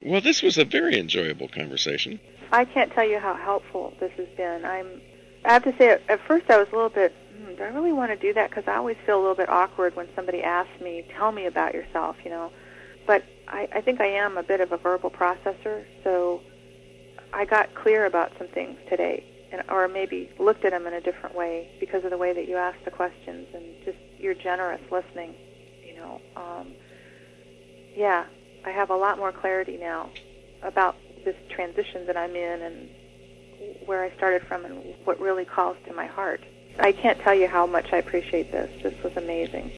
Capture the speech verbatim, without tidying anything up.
Well, this was a very enjoyable conversation. I can't tell you how helpful this has been. I'm, I have to say, at, at first I was a little bit, hmm, do I really want to do that? Because I always feel a little bit awkward when somebody asks me, tell me about yourself, you know. But I, I think I am a bit of a verbal processor, so I got clear about some things today, and, or maybe looked at them in a different way because of the way that you asked the questions and just your generous listening, you know. Um, yeah, I have a lot more clarity now about this transition that I'm in and where I started from and what really calls to my heart. I can't tell you how much I appreciate this. This was amazing.